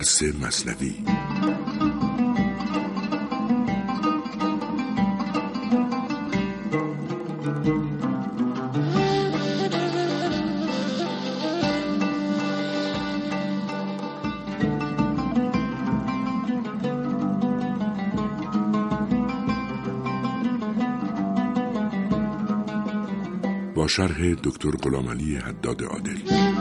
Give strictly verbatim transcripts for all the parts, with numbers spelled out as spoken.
درس مثنوی. با شرح دکتر غلامعلی حداد عادل.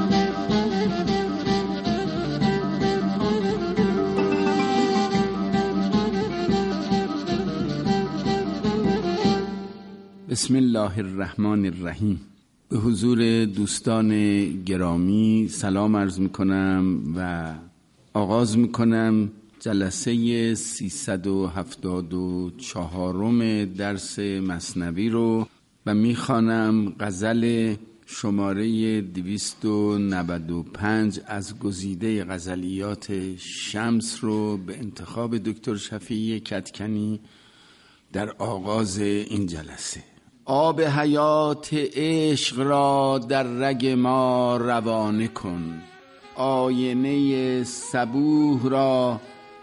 بسم الله الرحمن الرحیم. به حضور دوستان گرامی سلام عرض میکنم و آغاز میکنم جلسه سیصد و هفتاد و چهارم درس مثنوی رو و میخوانم غزل شماره دویست و نود و پنج از گزیده غزلیات شمس رو به انتخاب دکتر شفیع کدکنی در آغاز این جلسه. آب حیات عشق را در رگ ما روانه کن، آینه صبوح را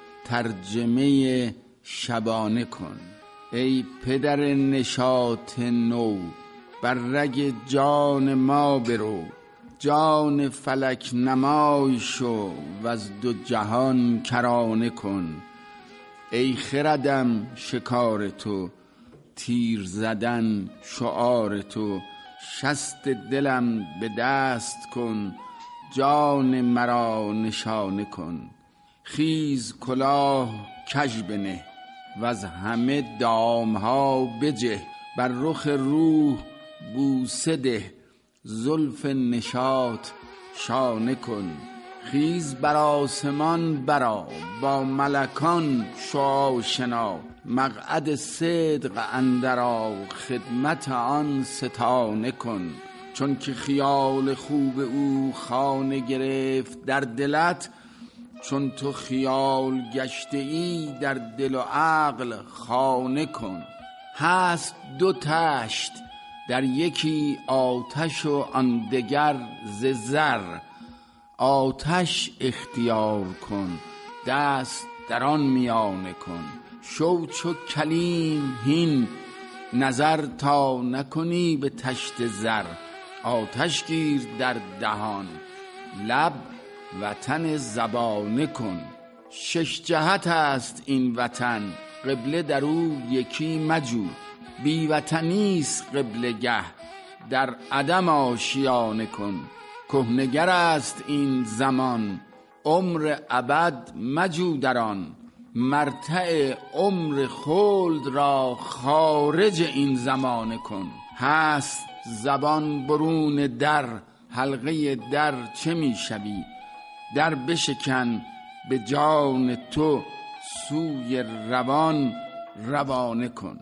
ترجمه شبانه کن. ای پدر نشاط نو بر رگ جان ما برو، جان فلک نمای شو و از دو جهان کرانه کن. ای خردم شکار تو، تیر زدن شعار تو، شست دلم به دست کن، جان مرا نشانه کن. خیز کلاه کژ بنه و از همه دامها بجه، بر رخ روح بوسه ده، زلف نشاط شانه کن. خیز بر آسمان برآ، با ملکان شو آشنا، مقعد صدق اندر آ، خدمت آن ستانه کن. چون که خیال خوب او خانه گرفت در دلت، چون تو خیال گشته ای در دل و عقل خانه کن. هست دو تشت در یکی آتش و آن دگر ز زر، آتش اختیار کن دست در آن میانه کن. شو چو کلیم هین نظر تا نکنی به تشت زر، آتش گیر در دهان لب وطن زبانه کن. شش جهت است این وطن قبله در او یکی مجو، بی وطنیست قبله گه در عدم آشیانه کن. کهنگر است این زمان عمر ابد مجو در آن، مرتع عمر خلد را خارج این زمانه کن. هست زبان برون در، حلقه در چه می شوی؟ در بشکن به جان تو، سوی روان روانه کن.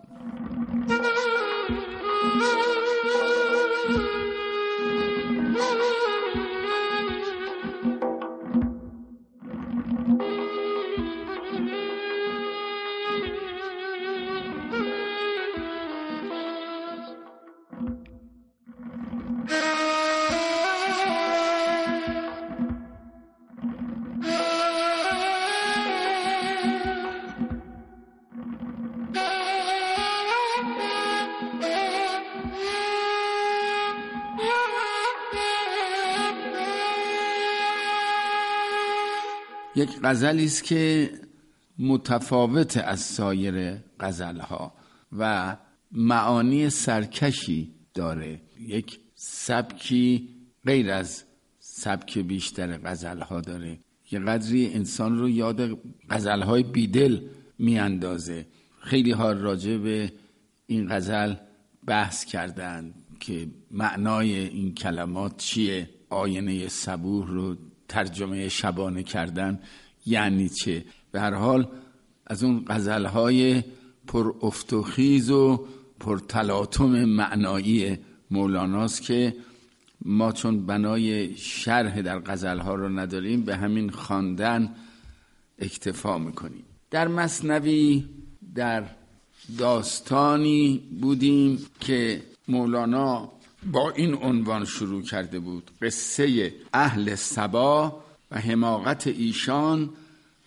یک غزلی است که متفاوت از سایر غزلها و معانی سرکشی داره، یک سبکی غیر از سبک بیشتر غزلها داره، یه قدری انسان رو یاد غزلهای بیدل می اندازه. خیلی ها راجع به این غزل بحث کردن که معنای این کلمات چیه، آینه صبوح رو ترجمه شبانه کردن یعنی چه. به هر حال از اون غزلهای پر افت و خیز و پر تلاطم معنایی مولاناست که ما چون بنای شرح در غزلها رو نداریم به همین خواندن اکتفا میکنیم. در مثنوی در داستانی بودیم که مولانا با این عنوان شروع کرده بود: قصه اهل سبا و حماقت ایشان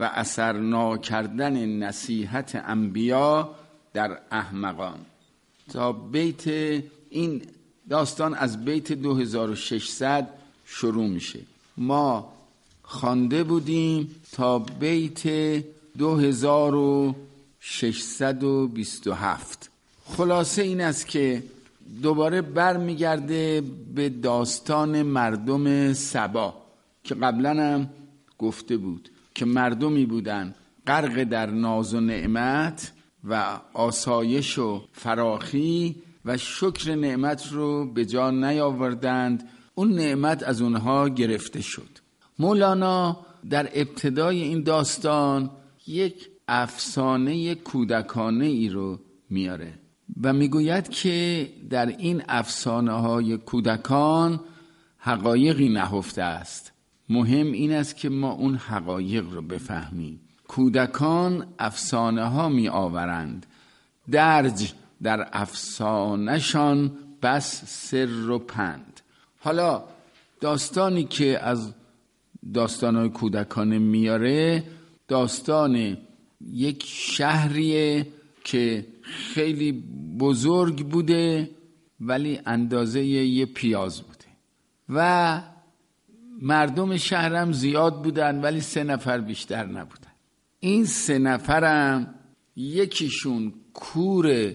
و اثر ناکردن نصیحت انبیا در احمقان. تا بیت این داستان از بیت دو هزار و ششصد شروع میشه. ما خوانده بودیم تا بیت دو هزار و ششصد و بیست و هفت. خلاصه این است که دوباره بر میگرده به داستان مردم سبا که قبلا هم گفته بود که مردمی بودن غرق در ناز و نعمت و آسایش و فراخی و شکر نعمت رو به جا نیاوردند. اون نعمت از اونها گرفته شد. مولانا در ابتدای این داستان یک افسانه کودکانه ای رو میاره و میگوید که در این افسانه های کودکان حقایقی نهفته است. مهم این است که ما اون حقایق رو بفهمیم. کودکان افسانه ها می آورند، درج در افسانه‌شان بس سر و پند. حالا داستانی که از داستان‌های کودکانه میاره داستان یک شهریه که خیلی بزرگ بوده ولی اندازه یه پیاز بوده و مردم شهرم زیاد بودن ولی سه نفر بیشتر نبودن. این سه نفرم یکیشون کور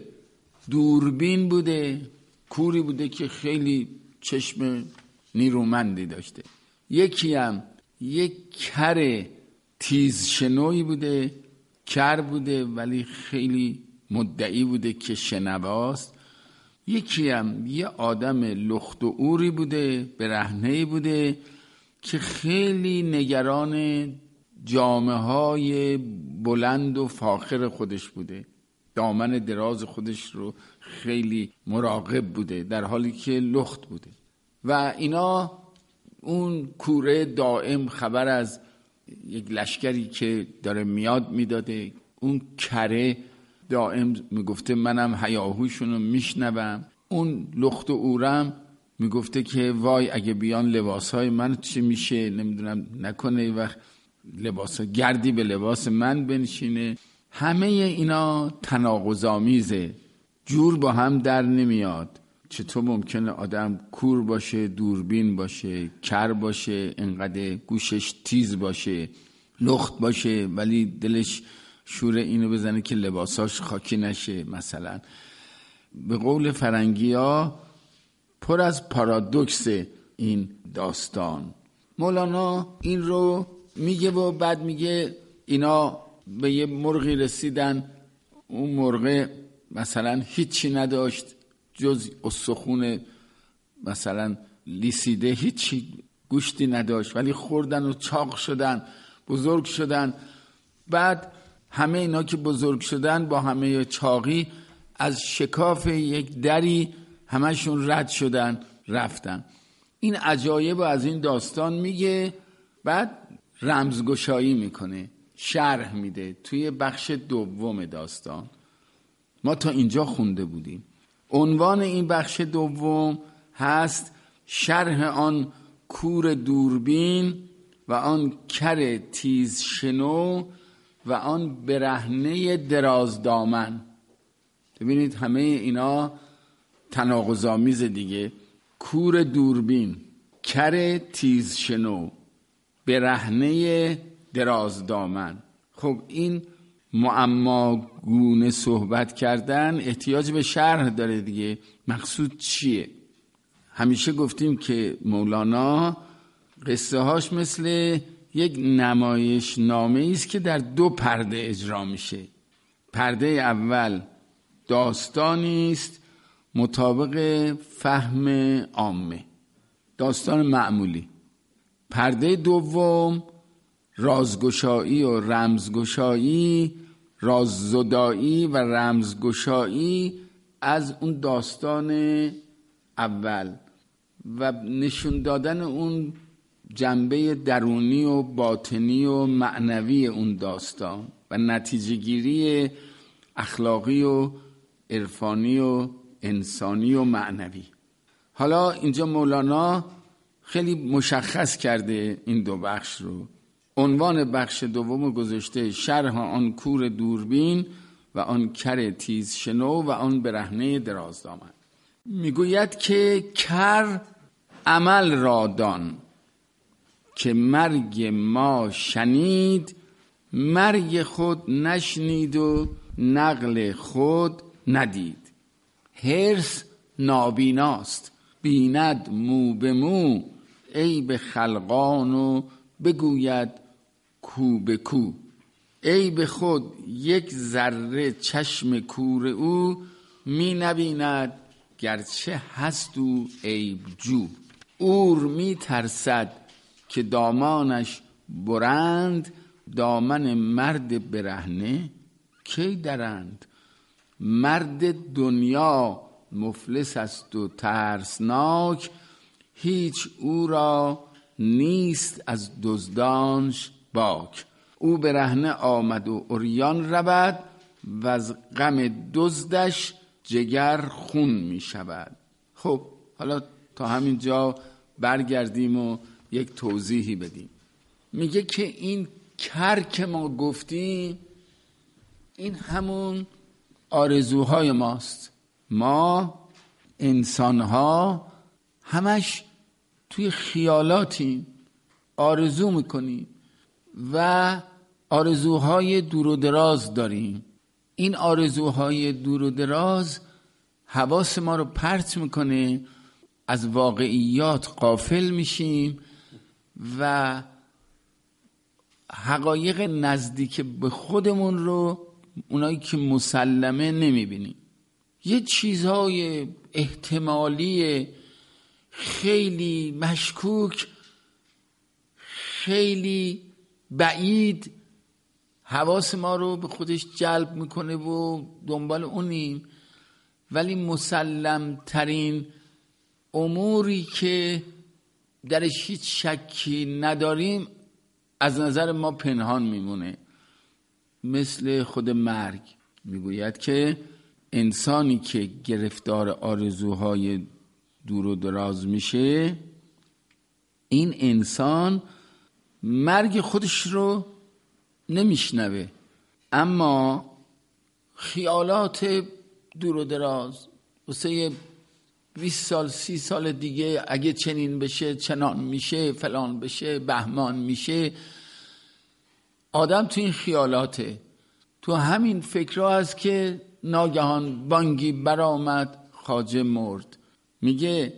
دوربین بوده، کوری بوده که خیلی چشم نیرومندی داشته. یکی هم یک کر تیزشنوی بوده، کر بوده ولی خیلی مدعی بوده که شنواست. یکی هم یه آدم لخت و اوری بوده، برهنه‌ای بوده که خیلی نگران جامه های بلند و فاخر خودش بوده، دامن دراز خودش رو خیلی مراقب بوده در حالی که لخت بوده. و اینا اون کوره دائم خبر از یک لشکری که داره میاد میداده. اون کره دائم میگفته منم هیاهوشون رو میشنوم. اون لخت و اورم میگفته که وای اگه بیان لباسهای من چه میشه، نمیدونم نکنه ای وقت لباس گردی به لباس من بنشینه. همه اینا تناقض‌آمیزه، جور با هم در نمیاد. چطور ممکنه آدم کور باشه، دوربین باشه، کر باشه، انقدر گوشش تیز باشه، لخت باشه ولی دلش شور اینو بزنه که لباساش خاکی نشه. مثلا به قول فرنگی ها پر از پارادوکس این داستان. مولانا این رو میگه و بعد میگه اینا به یه مرغی رسیدن. اون مرغ مثلا هیچی نداشت جز استخون مثلا لیسیده، هیچی گوشتی نداشت ولی خوردن و چاق شدن، بزرگ شدن. بعد همه اینا که بزرگ شدن با همه چاقی از شکاف یک دری همشون رد شدن رفتن. این عجایب از این داستان میگه. بعد رمزگشایی میکنه، شرح میده توی بخش دوم داستان. ما تا اینجا خونده بودیم. عنوان این بخش دوم هست شرح آن کور دوربین و آن کر تیز شنو و آن برهنه دراز دامن. ببینید همه اینا تناقض‌آمیز دیگه. کور دوربین، کر تیز شنو، برهنه دراز دامن. خب این معماگونه صحبت کردن احتیاج به شرح داره دیگه. مقصود چیه؟ همیشه گفتیم که مولانا قصه هاش مثل یک نمایش نامه است که در دو پرده اجرا میشه. پرده اول داستانی است مطابق فهم عامه، داستان معمولی. پرده دوم رازگشایی و رمزگشایی، راززدایی و رمزگشایی از اون داستان اول و نشون دادن اون جنبه درونی و باطنی و معنوی اون داستان و نتیجه گیری اخلاقی و عرفانی و انسانی و معنوی. حالا اینجا مولانا خیلی مشخص کرده این دو بخش رو عنوان بخش دوم گذاشته شرح آن کور دوربین و آن کر تیز شنو و آن برهنه درازدامن. میگوید که کر عمل را دان که مرگ ما شنید، مرگ خود نشنید و نقل خود ندید. حرص نابیناست، بیند مو به مو، عیب خلقان و بگوید کو به کو. عیب خود یک ذره چشم کور او، می نبیند گرچه هست او عیب جو. اور می ترسد که دامانش برند، دامن مرد برهنه کی درند. مرد دنیا مفلس است و ترسناک، هیچ او را نیست از دزدانش باک. او برهنه آمد و عریان رود، و از غم دزدش جگر خون می شود. خب حالا تا همین جا برگردیم و یک توضیحی بدیم. میگه که این کر که ما گفتیم این همون آرزوهای ماست. ما انسانها همش توی خیالاتیم، آرزو میکنیم و آرزوهای دور و دراز داریم. این آرزوهای دور و دراز حواس ما رو پرت میکنه، از واقعیات غافل میشیم و حقایق نزدیک به خودمون رو، اونایی که مسلمه، نمیبینیم. یه چیزهای احتمالی خیلی مشکوک، خیلی بعید حواس ما رو به خودش جلب میکنه و دنبال اونیم، ولی مسلم ترین اموری که درش هیچ شکی نداریم از نظر ما پنهان میمونه. مثل خود مرگ. میگوید که انسانی که گرفتار آرزوهای دور و دراز میشه، این انسان مرگ خودش رو نمیشنوه، اما خیالات دور و دراز واسه بیست سال سی سال دیگه اگه چنین بشه، چنان میشه، فلان بشه، بهمان میشه. آدم تو این خیالاته، تو همین فکرها هست که ناگهان بانگی برآمد، خواجه مرد. میگه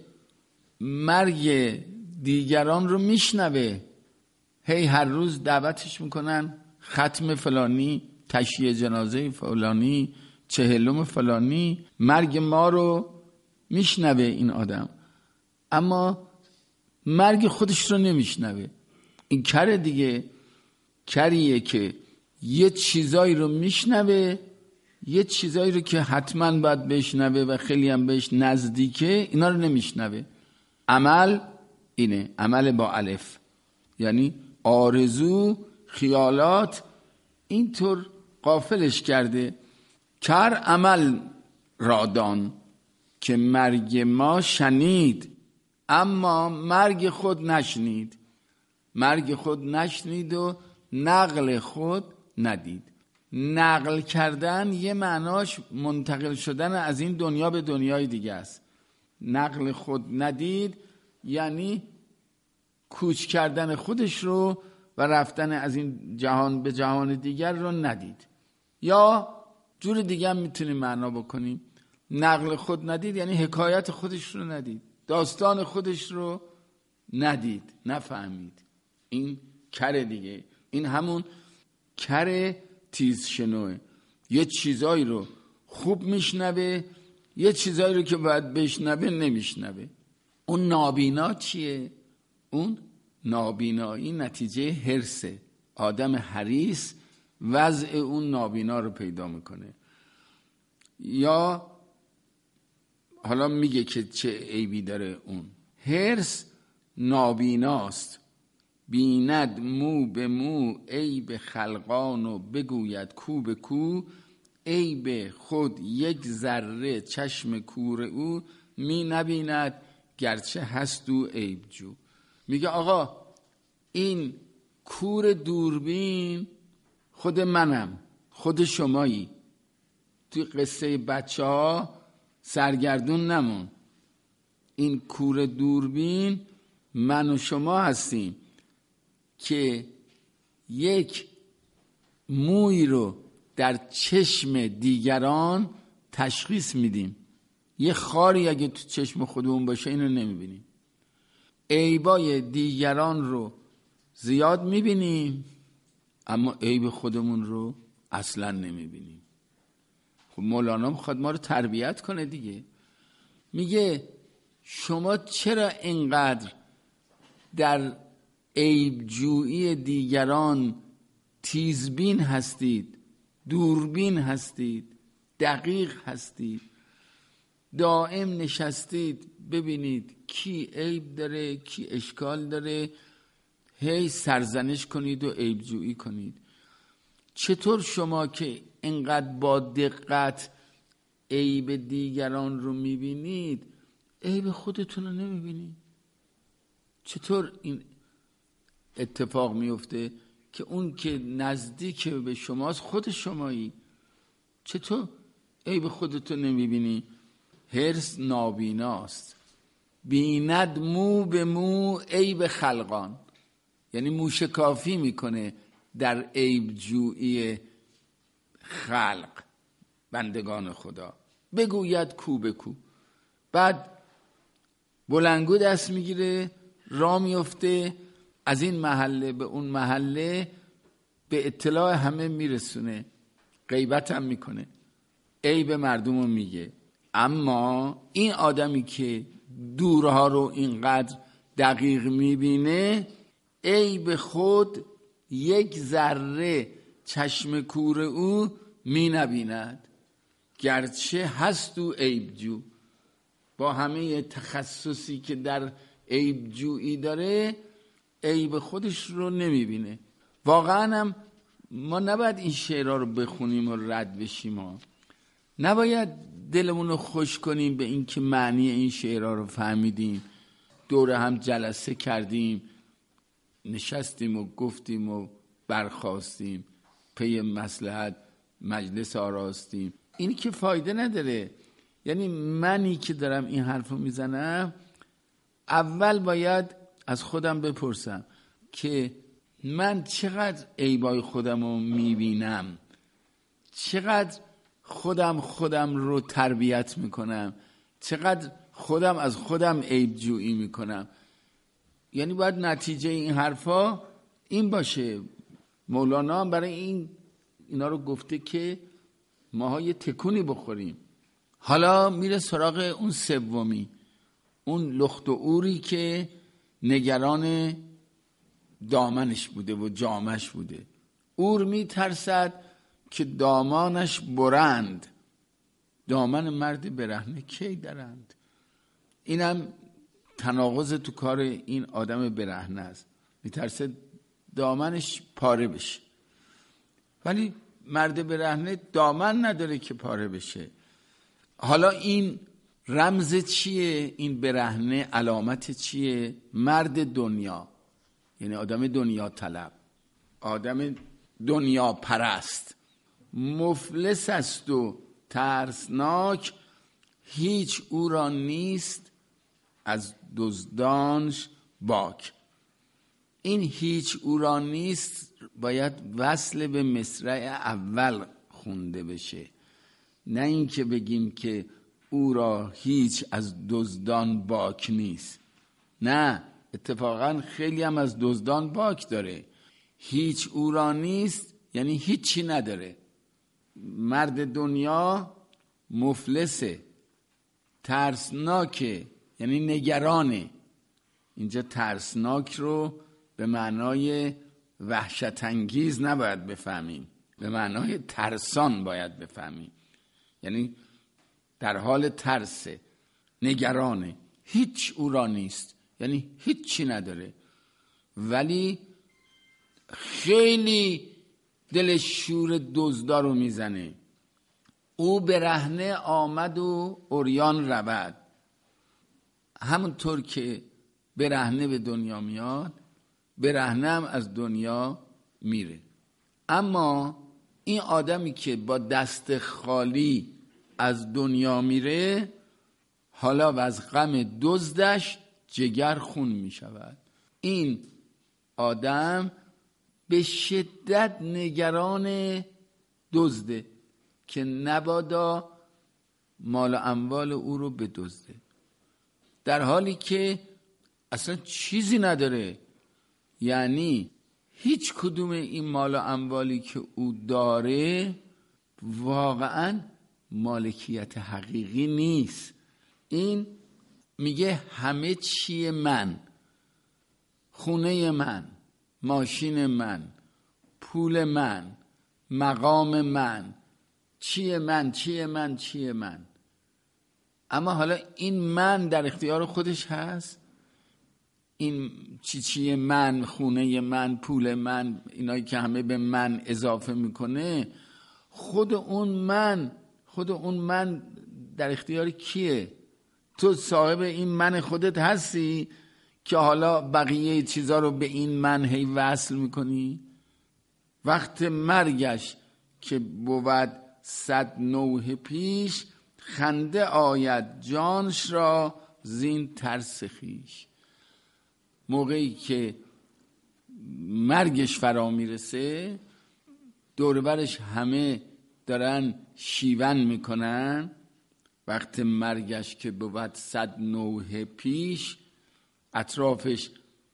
مرگ دیگران رو میشنوه، هی هر روز دعوتش میکنن ختم فلانی، تشییع جنازه فلانی، چهلم فلانی. مرگ ما رو میشنوه این آدم، اما مرگ خودش رو نمیشنوه. این کر دیگه، کریه که یه چیزایی رو میشنوه، یه چیزایی رو که حتما باید بشنوه و خیلی هم بهش نزدیکه، اینا رو نمیشنوه. عمل اینه، عمل با الف، یعنی آرزو، خیالات اینطور غافلش کرده. کر عمل رادان که مرگ ما شنید، اما مرگ خود نشنید. مرگ خود نشنید و نقل خود ندید. نقل کردن یه معناش منتقل شدن از این دنیا به دنیای دیگه است. نقل خود ندید یعنی کوچ کردن خودش رو و رفتن از این جهان به جهان دیگر رو ندید. یا جور دیگه هم میتونیم معنا بکنیم، نقل خود ندید یعنی حکایت خودش رو ندید، داستان خودش رو ندید، نفهمید. این کر دیگه، این همون کر تیز شنوه. یه چیزایی رو خوب میشنوه، یه چیزایی رو که باید بشنوه نمیشنوه. اون نابینا چیه؟ اون نابینایی نتیجه حرصه. آدم حریص وضع اون نابینا رو پیدا میکنه. یا حالا میگه که چه عیبی داره اون. حرص نابیناست، بیند مو به مو، عیب خلقان و بگوید کو به کو. عیب خود یک ذره چشم کور او، می نبیند گرچه هست او عیب جو. میگه آقا این کور دوربین خود منم، خود شمایی. توی قصه بچه ها سرگردون نمون. این کور دوربین من و شما هستیم که یک موی رو در چشم دیگران تشخیص میدیم. یه خاری اگه تو چشم خودمون باشه اینو نمیبینیم. عیبای دیگران رو زیاد میبینیم اما عیب خودمون رو اصلا نمیبینیم. خب مولانا میخواد ما رو تربیت کنه دیگه. میگه شما چرا اینقدر در عیب جویی دیگران تیزبین هستید، دوربین هستید، دقیق هستید، دائم نشستید ببینید کی عیب داره، کی اشکال داره، هی سرزنش کنید و عیب جویی کنید. چطور شما که اینقدر با دقت عیب دیگران رو میبینید عیب خودتون رو نمیبینید؟ چطور این اتفاق میفته که اون که نزدیک به شماست خود شمایی، چطور عیب خودتو نمیبینی؟ حرص نابیناست، بیند مو به مو عیب خلقان. یعنی موشکافی میکنه در عیب جویی خلق، بندگان خدا. بگوید کو به کو. بعد بلنگو دست میگیره، راه میفته، از این محله به اون محله به اطلاع همه میرسونه، غیبت هم میکنه، عیب مردم رو میگه. اما این آدمی که دورها رو اینقدر دقیق میبینه عیب خود یک ذره چشم کور او می نبیند، گرچه هست او عیب جو. با همه تخصصی که در عیب جویی داره عیب خودش رو نمیبینه. واقعا هم ما نباید این شعرها رو بخونیم و رد بشیم ها. نباید دلمون رو خوش کنیم به این که معنی این شعرها رو فهمیدیم، دور هم جلسه کردیم، نشستیم و گفتیم و برخاستیم، پی مصلحت مجلس آراستیم. این که فایده نداره. یعنی منی که دارم این حرف رو میزنم اول باید از خودم بپرسم که من چقدر عیبای خودم رو میبینم، چقدر خودم خودم رو تربیت میکنم، چقدر خودم از خودم عیب جویی میکنم. یعنی باید نتیجه این حرفا این باشه. مولانا برای این اینا رو گفته که ماها یه تکونی بخوریم. حالا میره سراغ اون سومی، اون لخت و اوری که نگران دامنش بوده و جامش بوده. اور میترسد که دامانش برند، دامن مرد برهنه کی درند. اینم تناقض تو کار این آدم برهنه است، میترسه دامنش پاره بشه. ولی مرد برهنه دامن نداره که پاره بشه. حالا این رمز چیه؟ این برهنه علامت چیه؟ مرد دنیا، یعنی آدم دنیا طلب، آدم دنیا پرست، مفلس است و ترسناک، هیچ او را نیست از دزدانش باک. این هیچ او را نیست باید وصل به مصرع اول خونده بشه، نه اینکه بگیم که او را هیچ از دزدان باک نیست. نه، اتفاقا خیلی هم از دزدان باک داره. هیچ او را نیست یعنی هیچی نداره. مرد دنیا مفلسه، ترسناکه یعنی نگرانه. اینجا ترسناک رو به معنای وحشت انگیز نباید بفهمیم، به معنای ترسان باید بفهمیم. یعنی در حال ترسه، نگرانه، هیچ او را نیست یعنی هیچی نداره، ولی خیلی دل شور دزدا رو میزنه. او برهنه آمد و عریان رود. همونطور که برهنه به دنیا میاد برهنم از دنیا میره. اما این آدمی که با دست خالی از دنیا میره، حالا و از غم دزدش جگر خون میشود. این آدم به شدت نگران دزده که نبادا مال و اموال او رو بدزده، در حالی که اصلا چیزی نداره. یعنی هیچ کدوم این مال و اموالی که او داره واقعا مالکیت حقیقی نیست. این میگه همه چی من، خونه من، ماشین من، پول من، مقام من، چیه من چیه من چیه من. اما حالا این من در اختیار خودش هست؟ این چی چیه من، خونه من، پول من، اینایی که همه به من اضافه میکنه، خود اون من خود اون من در اختیار کیه؟ تو صاحب این من خودت هستی که حالا بقیه چیزا رو به این من هی وصل میکنی؟ وقت مرگش که بود صد نوحه پیش، خنده آید جانش را زین ترس خویش. موقعی که مرگش فرا میرسه، دور برش همه دارن شیون میکنن. وقت مرگش که بود صد نوحه پیش، اطرافش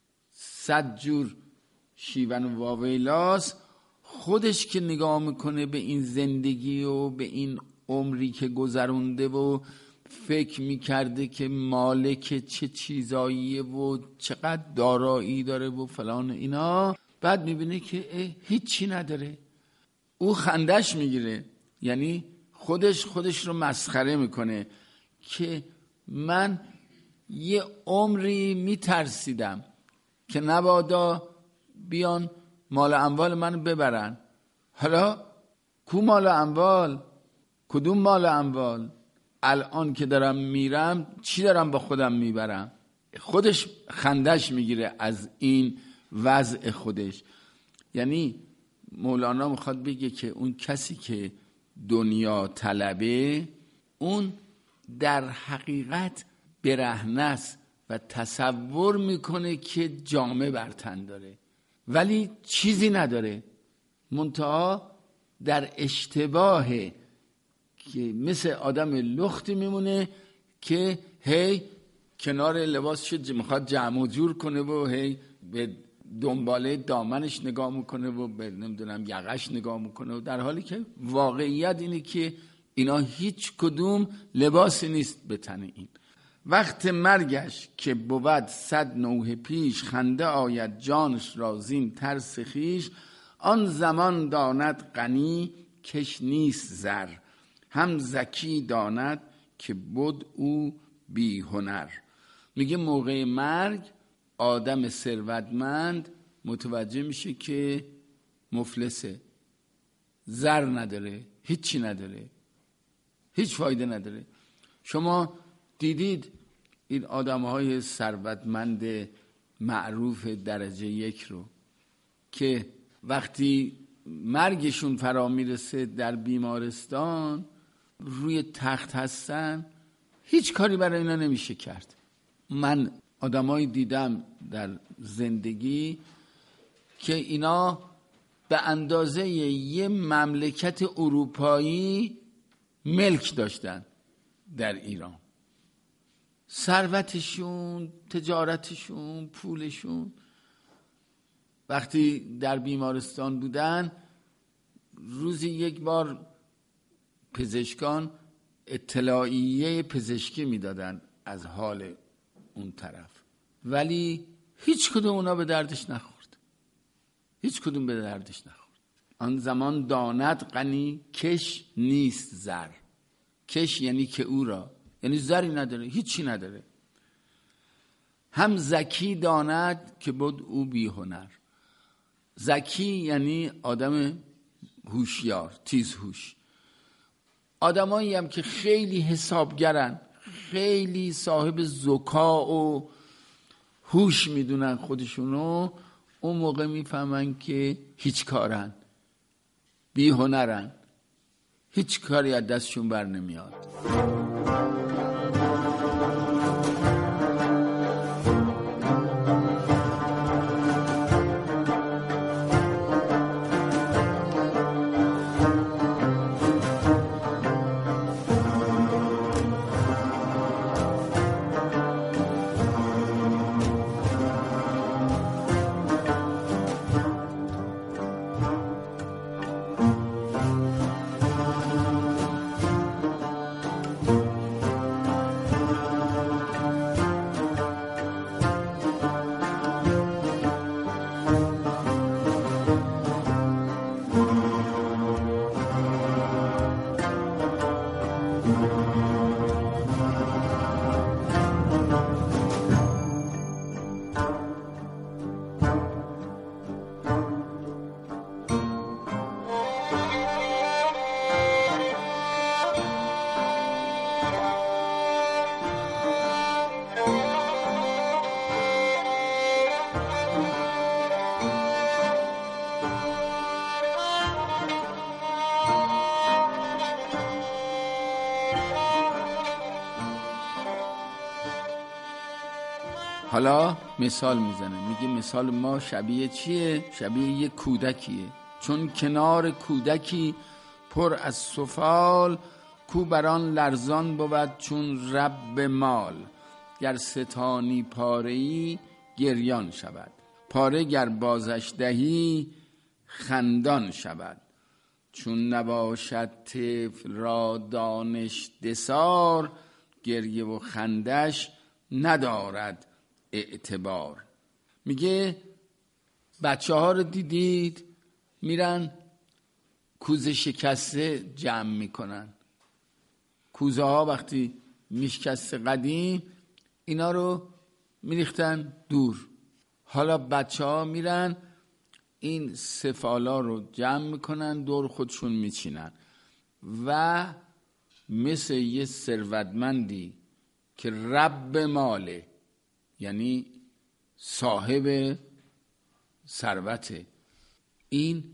صد جور شیون و واویلاست. خودش که نگاه میکنه به این زندگی و به این عمری که گذرونده و فکر میکرده که مالک چه چیزاییه و چقدر دارایی داره و فلان اینا، بعد میبینه که هیچی نداره. او خندش میگیره، یعنی خودش خودش رو مسخره میکنه که من یه عمری میترسیدم که نبادا بیان مال اموال منو ببرن. حالا کو مال اموال؟ کدوم مال اموال؟ الان که دارم میرم چی دارم با خودم میبرم؟ خودش خندش میگیره از این وضع خودش. یعنی مولانا میخواد بگه که اون کسی که دنیا طلبه، اون در حقیقت برهنه است و تصور میکنه که جامه بر تن داره ولی چیزی نداره. منتها در اشتباهه که مثل آدم لختی میمونه که هی کنار لباسش میخواد جمع و جور کنه و هی به دنباله دامنش نگاه میکنه و به نمیدونم یقش نگاه میکنه، و در حالی که واقعیت اینه که اینا هیچ کدوم لباسی نیست به تن این. وقت مرگش که بود صد نوحه پیش، خنده آید جانش را زین ترس خویش. آن زمان داند غنی کش نیست زر، هم ذکی داند که بود او بی هنر. میگه موقع مرگ آدم ثروتمند متوجه میشه که مفلسه، زر نداره، هیچی نداره، هیچ فایده نداره. شما دیدید این آدم‌های ثروتمند معروف درجه یک رو که وقتی مرگشون فرا میرسه در بیمارستان روی تخت هستن، هیچ کاری برای اینا نمیشه کرد. من آدمایی دیدم در زندگی که اینا به اندازه یه مملکت اروپایی ملک داشتن در ایران. ثروتشون، تجارتشون، پولشون. وقتی در بیمارستان بودن روزی یک بار پزشکان اطلاعیه پزشکی میدادن از حال اون طرف، ولی هیچ کدوم اونا به دردش نخورد، هیچ کدوم به دردش نخورد. آن زمان داند غنی کش نیست زر. کش یعنی که او را، یعنی زری نداره، هیچی نداره. هم ذکی داند که بود او بی هنر. ذکی یعنی آدم هوشیار، تیز هوش. آدمایی هم که خیلی حسابگرن، خیلی صاحب ذکا و هوش میدونن خودشونو، اون موقع میفهمن که هیچ کارن، بی هنرن، هیچ کاری از دستشون بر نمیاد. حالا مثال میزنه، میگه مثال ما شبیه چیه؟ شبیه یک کودکیه. چون کنار کودکی پر از سفال، کو بران لرزان بود چون رب مال. گر ستانی پاره‌ای گریان شود، پاره گر بازش دهی خندان شود. چون نباشد طفل را دانش دسار، گریه و خندش ندارد اعتبار. میگه بچه ها رو دیدید میرن کوزه شکسته جمع میکنن. کوزه ها وقتی میشکسته قدیم اینا رو میریختن دور. حالا بچه ها میرن این سفالا رو جمع میکنن دور خودشون میچینن و مثل یه ثروتمندی که رب ماله، یعنی صاحب ثروته، این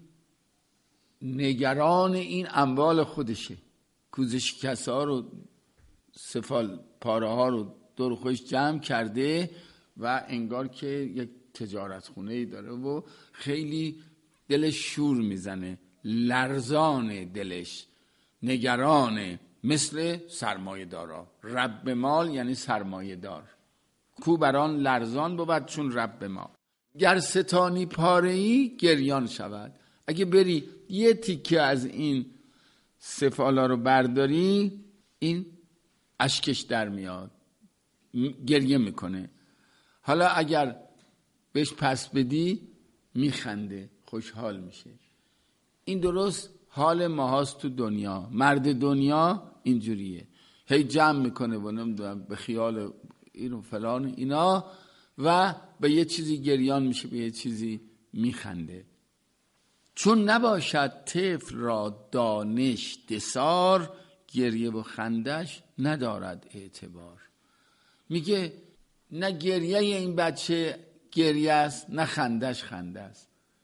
نگران این اموال خودشه. کوزه شکسته ها رو، سفال پاره ها رو دور خودش جمع کرده و انگار که یک تجارت خونه داره و خیلی دلش شور میزنه، لرزان دلش، نگرانه، مثل سرمایه دارا. رب مال یعنی سرمایه دار. کو بران لرزان بود چون رب مال. گر ستانی پاره‌ای گریان شود. اگه بری یه تیکه از این سفالا رو برداری این اشکش در میاد، گریه میکنه. حالا اگر بهش پس بدی میخنده، خوشحال میشه. این درست حال ماهاست تو دنیا. مرد دنیا اینجوریه، هی جمع میکنه و نمیدونم به خیال این و فلان اینا و به یه چیزی گریان میشه، به یه چیزی میخنده. چون نباشد طفل را دانش دسار، گریه و خندش ندارد اعتبار. میگه نه گریه این بچه گریه است نه خندش خنده است.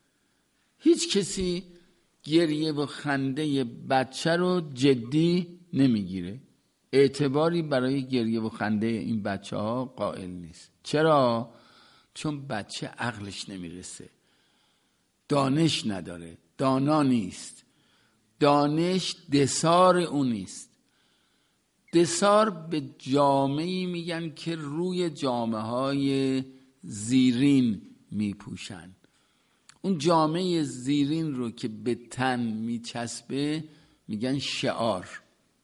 هیچ کسی گریه و خنده بچه رو جدی نمیگیره، اعتباری برای گریه و خنده این بچه ها قائل نیست. چرا؟ چون بچه عقلش نمیرسه، دانش نداره، دانا نیست. دانش دثار اون نیست. دثار به جامه‌ای میگن که روی جامه های زیرین میپوشن. اون جامعه زیرین رو که به تن میچسبه میگن شعار.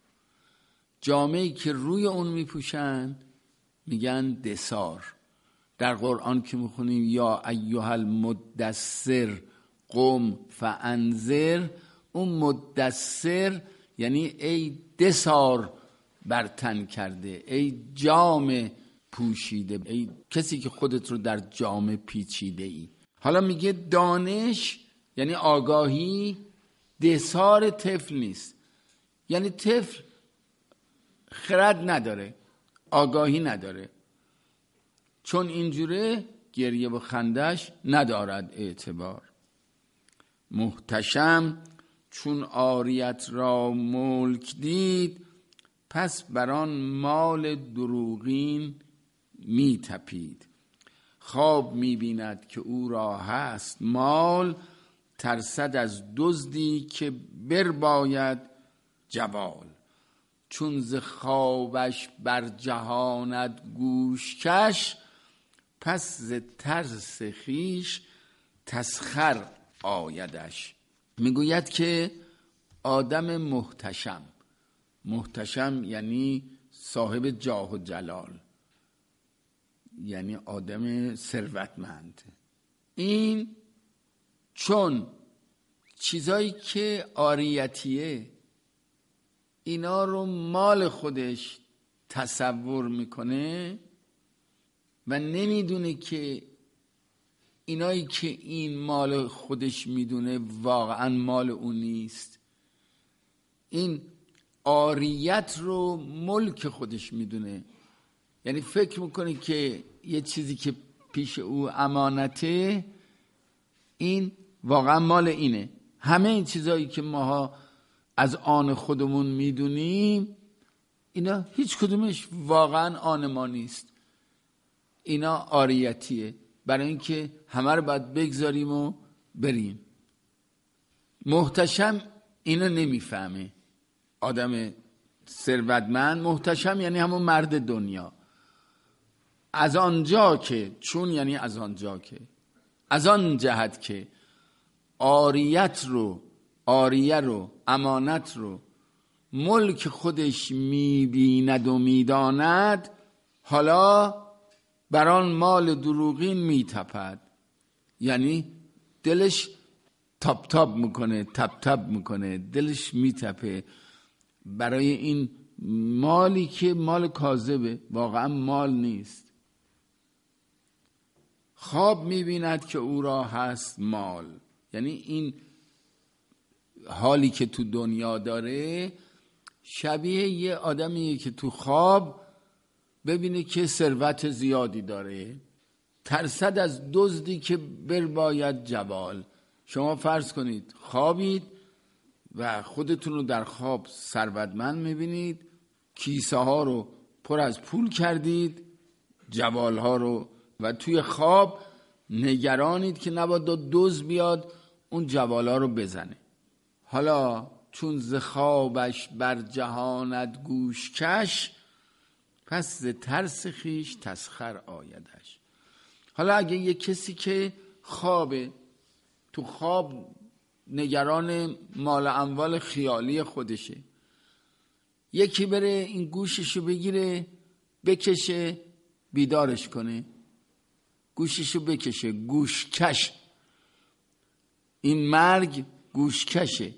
جامعه‌ای که روی اون میپوشن میگن دثار. در قرآن که میخونیم یا ایها المدثر قم فانذر، اون مدثر یعنی ای دثار بر تن کرده، ای جامه پوشیده، ای کسی که خودت رو در جامه پیچیده ای. حالا میگه دانش یعنی آگاهی دثار طفل نیست. یعنی طفل خرد نداره، آگاهی نداره. چون اینجوره گریه و خندش ندارد اعتبار. محتشم چون عاریت را ملک دید، پس بران مال دروغین می تپید. خواب می بیند که او را هست مال، ترسد از دزدی که برباید جوال. چون ز خوابش بر جهانت گوش کش، پس ز ترس خویش تسخر آیدش. میگوید که آدم محتشم، محتشم یعنی صاحب جاه و جلال، یعنی آدم ثروتمند، این چون چیزایی که عاریتیه اینا رو مال خودش تصور میکنه و نمیدونه که اینایی که این مال خودش میدونه واقعا مال اون نیست. این عاریت رو ملک خودش میدونه، یعنی فکر میکنه که یه چیزی که پیش او امانته این واقعا مال اینه. همه این چیزایی که ماها از آن خودمون میدونیم اینا هیچ کدومش واقعا آن ما نیست، اینا عاریتیه، برای اینکه همه رو باید بگذاریم و بریم. محتشم اینو نمیفهمه. آدم ثروتمند محتشم یعنی همون مرد دنیا. از آنجا که، چون یعنی از آنجا که، از آن جهت که عاریت رو، عاریه رو، امانت رو ملک خودش میبیند و میداند، حالا بران مال دروغین میتپد. یعنی دلش تاب تاب میکنه، تب تب میکنه، دلش میتپه برای این مالی که مال کاذبه، واقعا مال نیست. خواب میبیند که او را هست مال، یعنی این حالی که تو دنیا داره شبیه یه آدمیه که تو خواب ببینه که ثروت زیادی داره، ترسد از دزدی که برباید جوال. شما فرض کنید خوابید و خودتون رو در خواب ثروتمند میبینید، کیسه ها رو پر از پول کردید، جوال ها رو، و توی خواب نگرانید که نباید دزد بیاد اون جوال ها رو بزنه. حالا چون ز خوابش بر جهانت گوش کش، پس ز ترس خویش تسخر آیدش. حالا اگه یه کسی که خوابه، تو خواب نگران مال اموال خیالی خودشه، یکی بره این گوششو بگیره بکشه بیدارش کنه، گوششو بکشه، گوشکش. این مرگ گوشکشه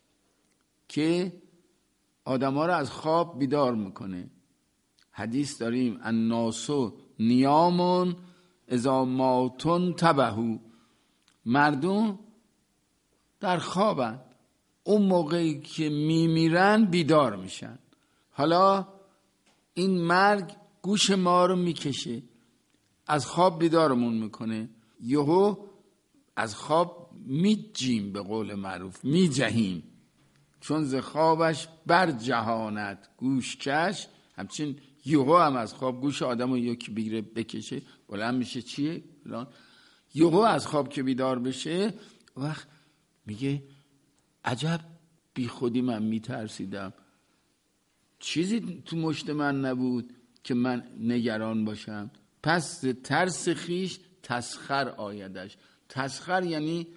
که آدم‌ها رو از خواب بیدار میکنه. حدیث داریم الناسو نیامون اذا ماتون تبهو، مردم در خوابن، اون موقعی که میمیرن بیدار میشن. حالا این مرگ گوش ما رو میکشه، از خواب بیدارمون میکنه، یهو از خواب میجیم، به قول معروف میجهیم. چون ز خوابش بر جهانت گوش کش، همچنین یهو هم از خواب گوش آدم رو یکی بگیره بکشه بلند میشه، چیه؟ یهو از خواب که بیدار بشه وقت میگه عجب بی خودی من میترسیدم، چیزی تو مشت من نبود که من نگران باشم. پس ترس خیش تسخر آیدش. تسخر یعنی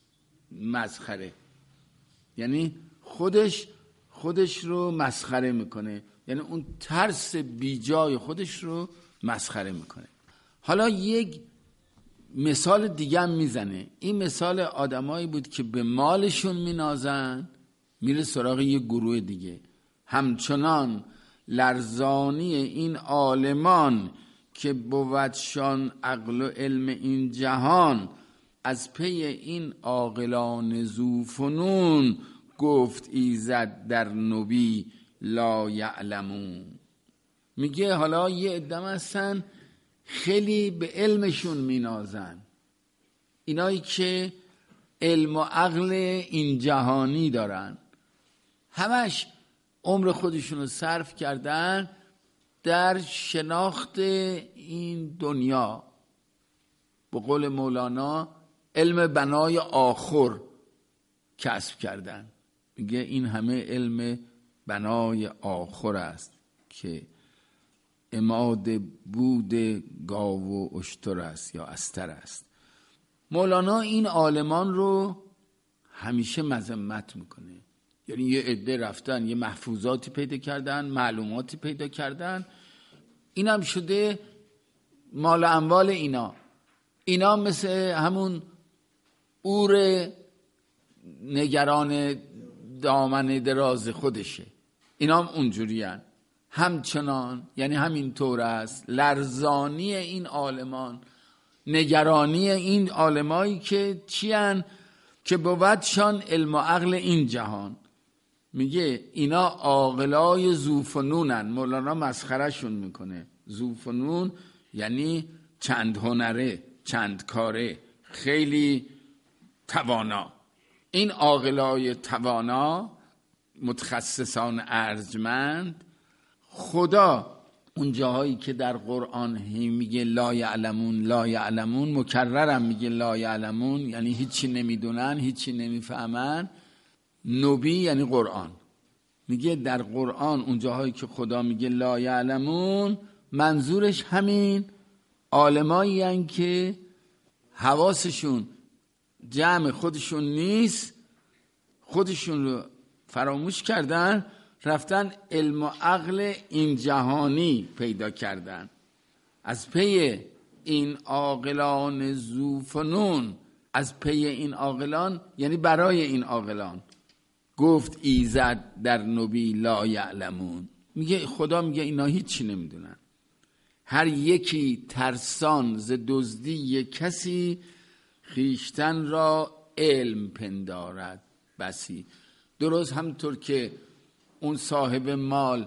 مسخره، یعنی خودش خودش رو مسخره میکنه، یعنی اون ترس بیجای خودش رو مسخره میکنه. حالا یک مثال دیگه هم میزنه. این مثال آدمایی بود که به مالشون مینازن، میره سراغ یک گروه دیگه. همچنان لرزانی این عالمان که بودشان عقل و علم این جهان، از پی این عاقلان ذوفنون گفت ایزد در نبی لا یعلمون. میگه حالا یه عدم هستن خیلی به علمشون مینازن، اینایی که علم و عقل این جهانی دارن، همش عمر خودشون رو صرف کردن در شناخت این دنیا. به قول مولانا علم بنای آخر کسب کردن. میگه این همه علم بنای آخر است که عماد بود گاو و اشتر است یا استر است. مولانا این عالمان رو همیشه مذمت میکنه. یعنی یه عده رفتن یه محفوظاتی پیدا کردن، معلوماتی پیدا کردن، اینم شده مال اموال اینا. اینا مثل همون اور نگران دامن دراز خودشه، اینا هم اونجوری هن. همچنان یعنی همین طور است لرزانی این عالمان، نگرانی این عالمایی که چی هن؟ که بودشان علم و عقل این جهان. میگه اینا عاقلای ذوفنونن. مولانا مسخرهشون میکنه. ذوفنون یعنی چند هنره، چند کاره، خیلی توانا. این عاقلای توانا، متخصصان ارجمند، خدا اون جاهایی که در قرآن میگه لا یعلمون لا یعلمون، مکررم میگه لا یعلمون، یعنی هیچی نمیدونن، هیچی نمیفهمن. نبی یعنی قرآن. میگه در قرآن اون جاهایی که خدا میگه لا یعلمون، منظورش همین عالمایی هن که حواسشون جمع خودشون نیست، خودشون رو فراموش کردن، رفتن علم و عقل این جهانی پیدا کردن. از پی این عاقلان ذوفنون، از پی این عاقلان یعنی برای این عاقلان گفت ایزد در نبی لا یعلمون. میگه خدا میگه اینا هیچی نمیدونن. هر یکی ترسان ز دزدی کسی، خیشتن را علم پندارد بسی. درست همونطور که اون صاحب مال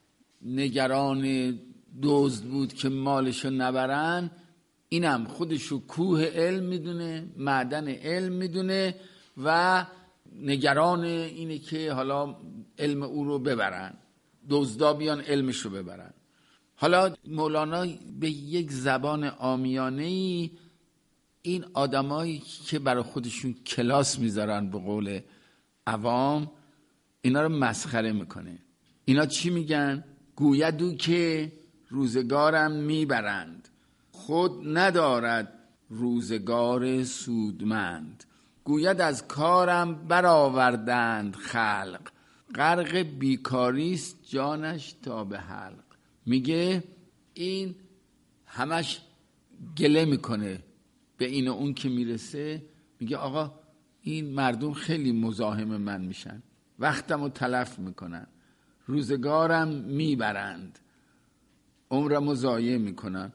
نگران دزد بود که مالشو نبرن، اینم خودشو کوه علم میدونه، معدن علم میدونه و نگران اینه که حالا علم او رو ببرن، دزدا بیان علمشو ببرن. حالا مولانا به یک زبان عامیانه‌ای این آدمایی که برای خودشون کلاس میذارن به قول عوام، اینا رو مسخره میکنه. اینا چی میگن؟ گویدو که روزگارم میبرند، خود ندارد روزگار سودمند. گوید از کارم برآوردند خلق، غرق بیکاریست جانش تا به حلق. میگه این همش گله میکنه به این و اون که میرسه. میگه آقا این مردم خیلی مزاحم من میشن، وقتمو تلف میکنن، روزگارم میبرند، عمرمو ضایع میکنن.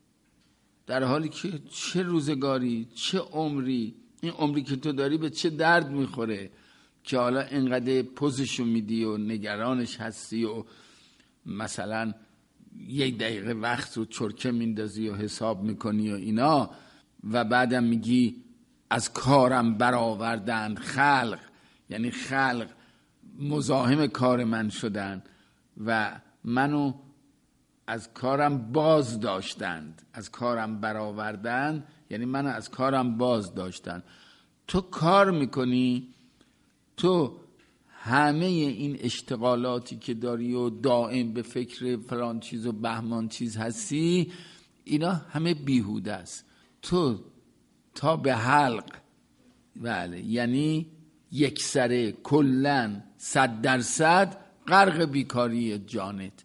در حالی که چه روزگاری، چه عمری، این عمری که تو داری به چه درد میخوره که حالا اینقدر پوزشو میدی و نگرانش هستی و مثلا یک دقیقه وقت رو چرکه میندازی و حساب میکنی و اینا، و بعدم میگی از کارم برآوردند خلق، یعنی خلق مزاحم کار من شدن و منو از کارم باز داشتند. از کارم برآوردند یعنی منو از کارم باز داشتن. تو کار میکنی، تو همه این اشتغالاتی که داری و دائم به فکر فلان چیز و بهمان چیز هستی، اینا همه بیهوده است. تو تا به حلق، بله، یعنی یک سره کلن صد درصد غرق بیکاری جانت.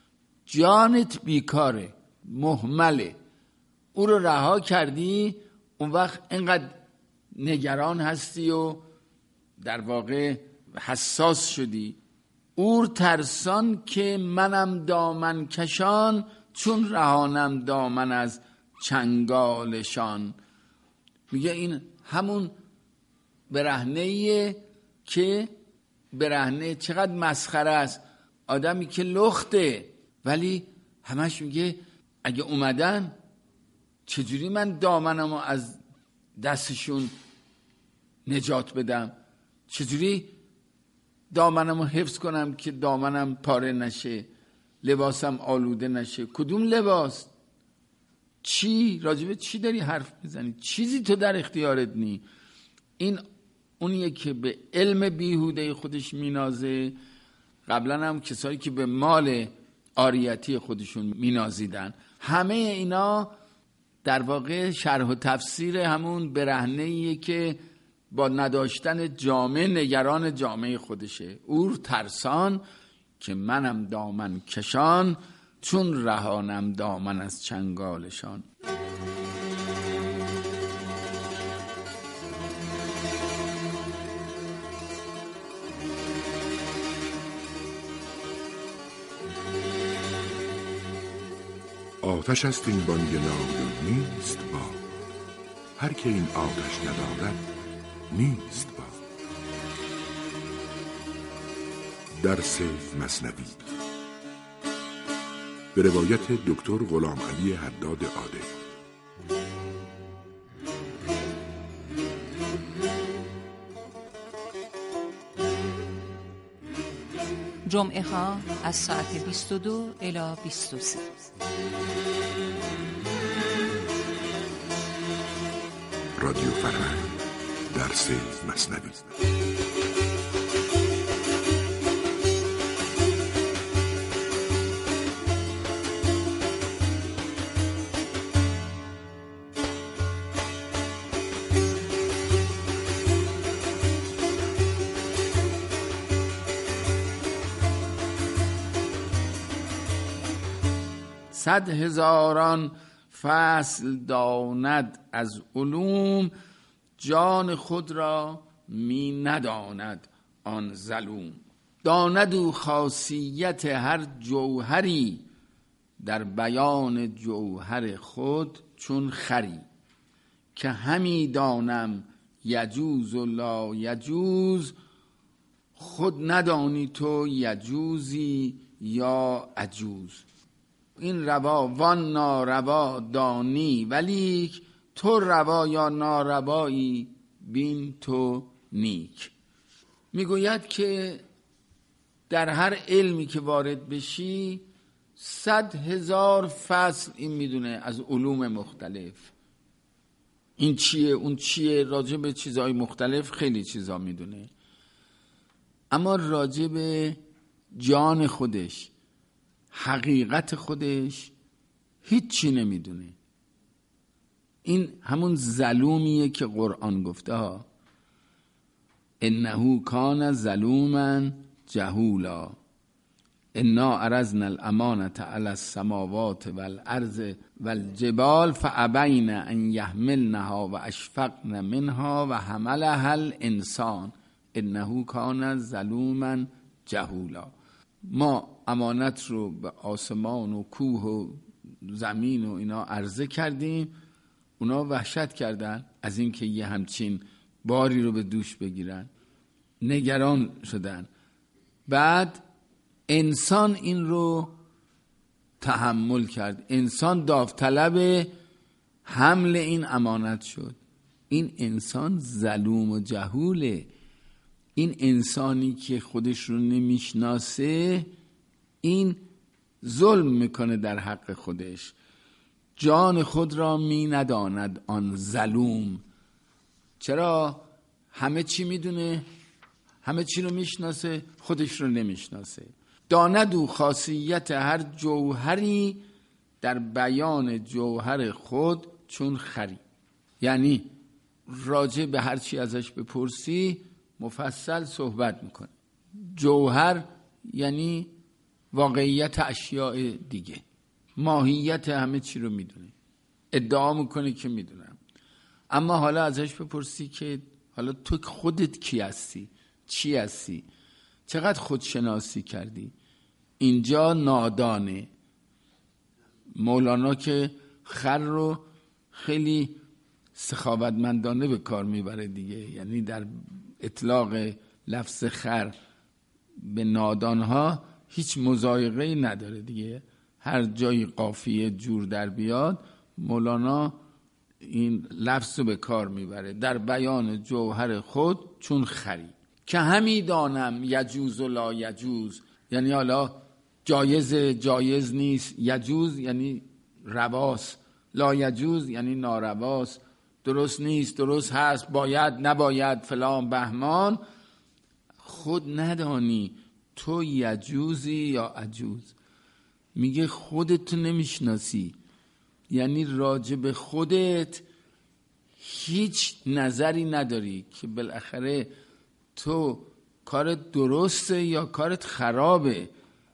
جانت بیکاره، مهمله، او رو رها کردی، اون وقت اینقدر نگران هستی و در واقع حساس شدی. اور ترسان که منم دامن کشان، چون رهانم دامن از چنگالشان. میگه این همون برهنه‌ایه که برهنه چقدر مسخره است. آدمی که لخته ولی همش میگه اگه اومدن چجوری من دامنمو از دستشون نجات بدم؟ چجوری دامنمو حفظ کنم که دامنم پاره نشه، لباسم آلوده نشه؟ کدوم لباس؟ چی؟ راجبه چی داری حرف میزنی؟ چیزی تو در اختیارت نی. این اونیه که به علم بیهوده خودش مینازه. قبلا هم کسایی که به مال عاریتی خودشون مینازیدن. همه اینا در واقع شرح و تفسیر همون برهنه‌ایه که با نداشتن جامعه نگران جامعه خودشه. اور ترسان که منم دامن کشان، چون رهانم دامن از چنگالشان. آتش است این بانگ نای و نیست با، هر که این آتش ندارد نیست با. درس مثنوی به روایت دکتر غلامعلی حداد عاده. جمعه ها از ساعت بیست و دو الی بیست و سه. رادیو فرهنگ، درس مثنوی. صد هزاران فصل داند از علوم، جان خود را می نداند آن ظلوم. داند او خاصیت هر جوهری، در بیان جوهر خود چون خری. که همی دانم یجوز و لا یجوز، خود ندانی تو یجوزی یا عجوز. این روا وان ناروا دانی، ولیک تو روا یا ناروایی بین تو نیک. میگوید که در هر علمی که وارد بشی صد هزار فصل این میدونه از علوم مختلف، این چیه اون چیه، راجع به چیزهای مختلف خیلی چیزا میدونه، اما راجع به جان خودش، حقیقت خودش هیچی نمیدونه. این همون ظلومیه که قرآن گفته ها انه کان ظلوما جهولا انا عرضنا الامانة علی السماوات والارض والجبال فابین ان یحملنها و اشفقن منها و حملها الانسان انه کان ظلوما جهولا. ما امانت رو به آسمان و کوه و زمین و اینا عرضه کردیم، اونا وحشت کردن از اینکه یه همچین باری رو به دوش بگیرن، نگران شدن. بعد انسان این رو تحمل کرد، انسان داوطلب حمل این امانت شد. این انسان ظلوم و جهوله. این انسانی که خودش رو نمیشناسه این ظلم میکنه در حق خودش. جان خود را می نداند آن ظلوم. چرا؟ همه چی میدونه، همه چی رو میشناسه، خودش رو نمیشناسه. داند او خاصیت هر جوهری، در بیان جوهر خود چون خری. یعنی راجع به هر چی ازش بپرسی مفصل صحبت میکنه. جوهر یعنی واقعیت اشیاء دیگه، ماهیت همه چی رو میدونه، ادعا میکنه که میدونم. اما حالا ازش بپرسی که حالا تو خودت کی هستی، چی هستی، چقدر خودشناسی کردی، اینجا نادانه. مولانا که خر رو خیلی سخاوتمندانه به کار میبره دیگه، یعنی در اطلاق لفظ خر به نادانها هیچ مضایقه‌ای نداره دیگه. هر جایی قافیه جور در بیاد مولانا این لفظ رو به کار میبره، در بیان جوهر خود چون خری که همی دانم یجوز و لا یجوز، یعنی حالا جایز جایز نیست، یجوز یعنی رواست، لا یجوز یعنی نارواست، درست نیست درست هست، باید نباید، فلان بهمان. خود ندانی تو یجوزی یا عجوز. میگه خودت نمیشناسی، یعنی راجع به خودت هیچ نظری نداری که بالاخره تو کارت درسته یا کارت خرابه.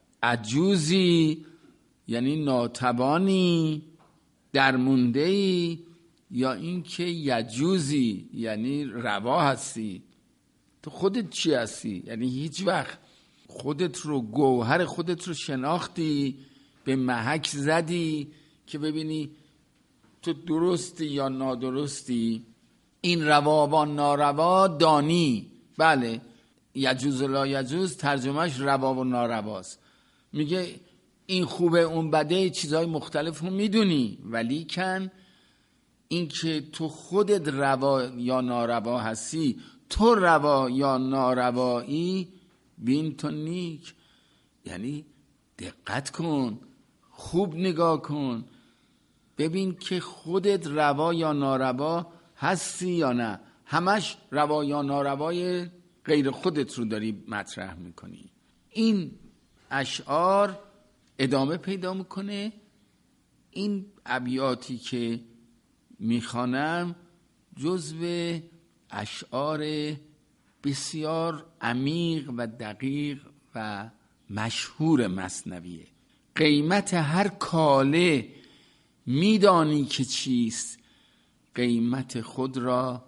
عجوزی یعنی ناتوانی، درمونده‌ای، یا اینکه یجوزی یعنی روا هستی. تو خودت چی هستی؟ یعنی هیچ وقت خودت رو، گوهر خودت رو شناختی، به محک زدی که ببینی تو درستی یا نادرستی؟ این روا و ناروا دانی. بله، یجوز و لا یجوز ترجمهش روا و نارواست. میگه این خوبه اون بده، چیزهای مختلف رو میدونی، ولی کن این که تو خودت روا یا ناروا هستی، تو روا یا ناروایی، بین تو نیک. یعنی دقت کن، خوب نگاه کن، ببین که خودت روا یا ناروا هستی یا نه. همش روا یا ناروای غیر خودت رو داری مطرح میکنی. این اشعار ادامه پیدا میکنه. این ابیاتی که میخوانم جزو اشعار بسیار عمیق و دقیق و مشهور مثنویه. قیمت هر کاله میدانی که چیست، قیمت خود را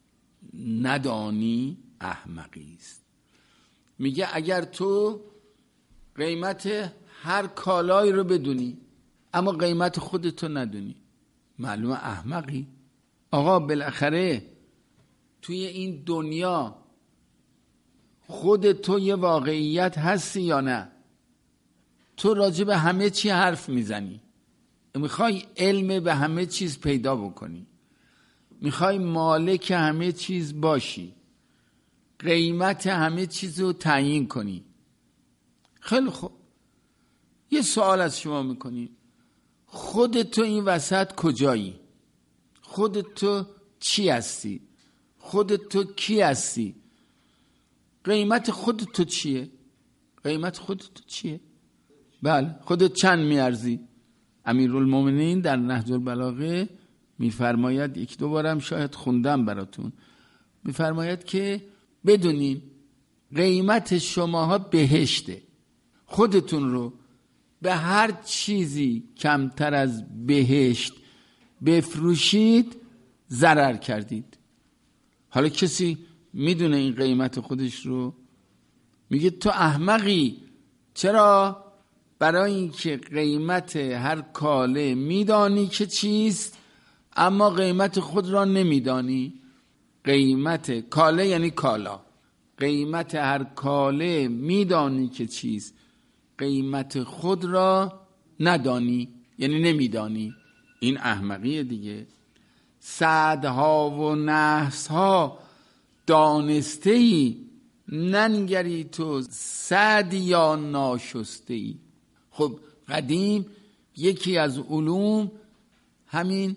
ندانی احمقی است. میگه اگر تو قیمت هر کالایی رو بدونی اما قیمت خودتو ندونی، معلومه احمقی. آقا بالاخره توی این دنیا خود تو یه واقعیت هستی یا نه؟ تو راجع به همه چی حرف میزنی، میخوای علم به همه چیز پیدا بکنی، میخوای مالک همه چیز باشی، قیمت همه چیز رو تعیین کنی. خیلی خوب، یه سوال از شما میکنی، خودت تو این وسط کجایی؟ خودت تو چی هستی؟ خودت تو کی هستی؟ قیمت خودت تو چیه؟ قیمت خودت تو چیه؟ بله، خودت چند میارزی؟ امیرالمومنین در نهج البلاغه میفرماید، یک دو بارم شاید خوندم براتون، میفرماید که بدونین قیمت شماها بهشته. خودتون رو به هر چیزی کمتر از بهشت بفروشید ضرر کردید. حالا کسی میدونه این قیمت خودش رو؟ میگه تو احمقی. چرا؟ برای اینکه قیمت هر کاله میدانی که چیست اما قیمت خود را نمیدانی. قیمت کاله یعنی کالا، قیمت هر کاله میدانی که چیست، قیمت خود را ندانی یعنی نمیدانی. این احمقیه دیگه. سعدها و نحسها دانسته ای، ننگری تو سعد یا ناشسته ای. خب قدیم یکی از علوم همین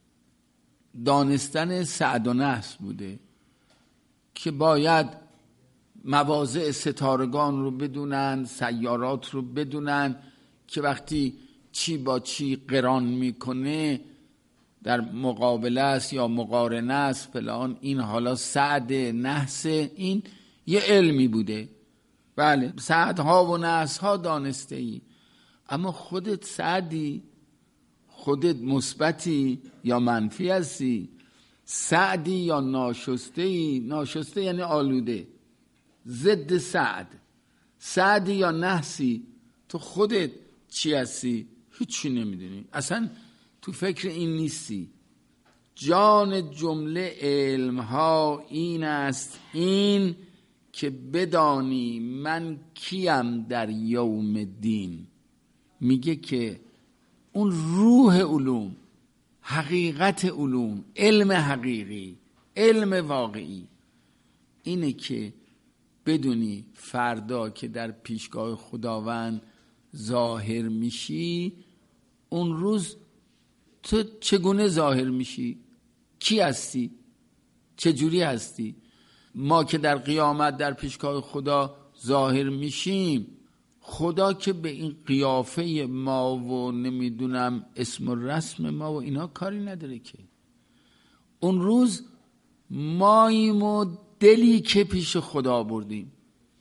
دانستن سعد و نحس بوده که باید مواضع ستارگان رو بدونن، سیارات رو بدونن که وقتی چی با چی قران میکنه در مقابله است یا مقارنه است فلان. این حالا سعد نحس، این یه علمی بوده. بله، سعدها و نحسها دانسته ای، اما خودت سعدی؟ خودت مثبتی یا منفی هستی؟ سعدی یا ناشسته ای؟ ناشسته یعنی آلوده، ضد سعد. سعدی یا نحسی؟ تو خودت چی هستی؟ هیچی نمیدونی، اصلا تو فکر این نیستی. جان جمله علمها این است این که بدانی من کیم در یوم دین. میگه که اون روح علوم، حقیقت علوم، علم حقیقی، علم واقعی اینه که بدونی فردا که در پیشگاه خداوند ظاهر میشی، اون روز تو چگونه ظاهر میشی؟ کی هستی؟ چجوری هستی؟ ما که در قیامت در پیشگاه خدا ظاهر میشیم، خدا که به این قیافه ما و نمیدونم اسم و رسم ما و اینا کاری نداره که. اون روز ماییم و دلی که پیش خدا بردیم.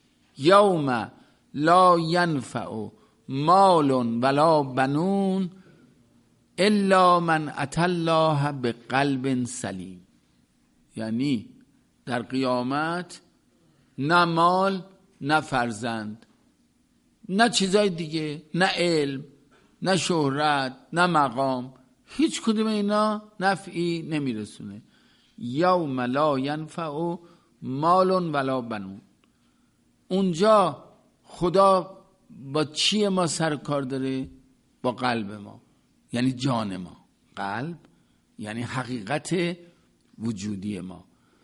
یوم لا ینفع مال ولا بنون الا من اتى الله بقلب سلیم. یعنی در قیامت نه مال، نه فرزند، نه چیزای دیگه، نه علم، نه شهرت، نه مقام، هیچ کدوم اینا نفعی نمیرسونه. یوم لا ینفع مال ولا بنون. اونجا خدا با چی ما سر کار داره؟ با قلب ما، یعنی جان ما. قلب یعنی حقیقت وجودی ما،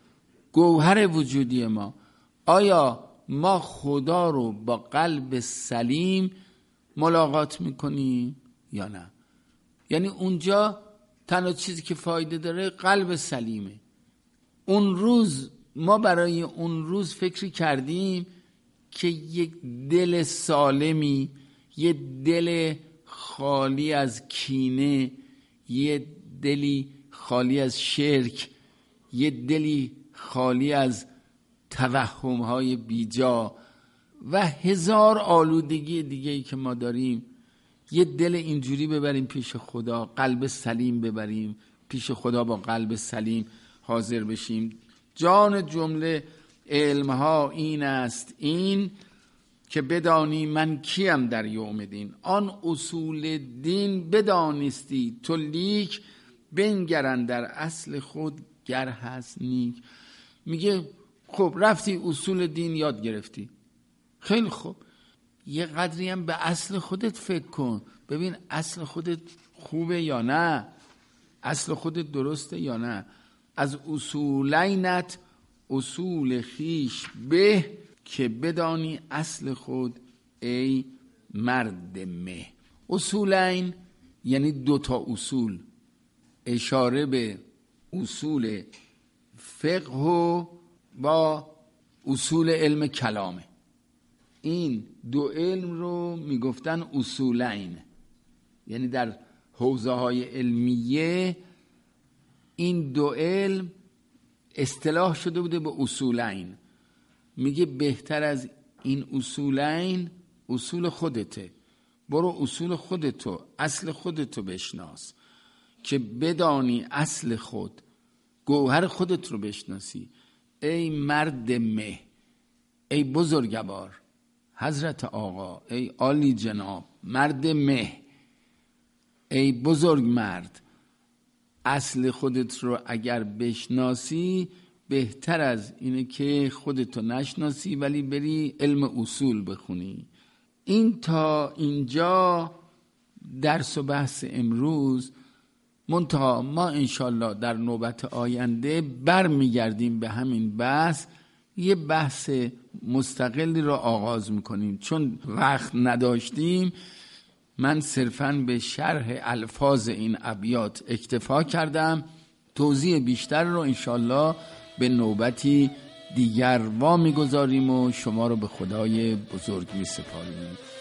گوهر وجودی ما. آیا ما خدا رو با قلب سلیم ملاقات میکنیم یا نه؟ یعنی اونجا تنها چیزی که فایده داره قلب سلیمه. اون روز ما برای اون روز فکری کردیم که یک دل سالمی، یک دل خالی از کینه، یک دلی خالی از شرک، یک دلی خالی از توهم‌های بیجا و هزار آلودگی دیگه‌ای که ما داریم، یه دل اینجوری ببریم پیش خدا، قلب سلیم ببریم پیش خدا، با قلب سلیم حاضر بشیم. جان جمله علمها این است این که بدانی من کیم در یوم دین. آن اصول دین بدانستی تو لیک بنگرن در اصل خود گر هست نیک. میگه خب رفتی اصول دین یاد گرفتی، خیلی خوب، یه قدری هم به اصل خودت فکر کن، ببین اصل خودت خوبه یا نه، اصل خودت درسته یا نه. از اصولینت اصول خیش به که بدانی اصل خود ای مرد مه. اصولین یعنی دوتا اصول، اشاره به اصول فقه و با اصول علم کلامه. این دو علم رو میگفتن اصولین، یعنی در حوزه های علمیه این دو علم اصطلاح شده بوده به اصولین. میگه بهتر از این اصولین اصول خودته، برو اصول خودتو، اصل خودتو بشناس که بدانی اصل خود، گوهر خودت رو بشناسی. ای مرد مه، ای بزرگوار، حضرت آقا، ای عالی جناب، مرد مه، ای بزرگ مرد، اصل خودت رو اگر بشناسی بهتر از اینه که خودتو نشناسی ولی بری علم اصول بخونی. این تا اینجا درس و بحث امروز. منتها ما انشالله در نوبت آینده بر میگردیم به همین بحث، یه بحث مستقلی رو آغاز میکنیم. چون وقت نداشتیم من صرفاً به شرح الفاظ این ابیات اکتفا کردم. توضیح بیشتر رو انشالله به نوبتی دیگر وا میگذاریم و شما رو به خدای بزرگ میسپاریم.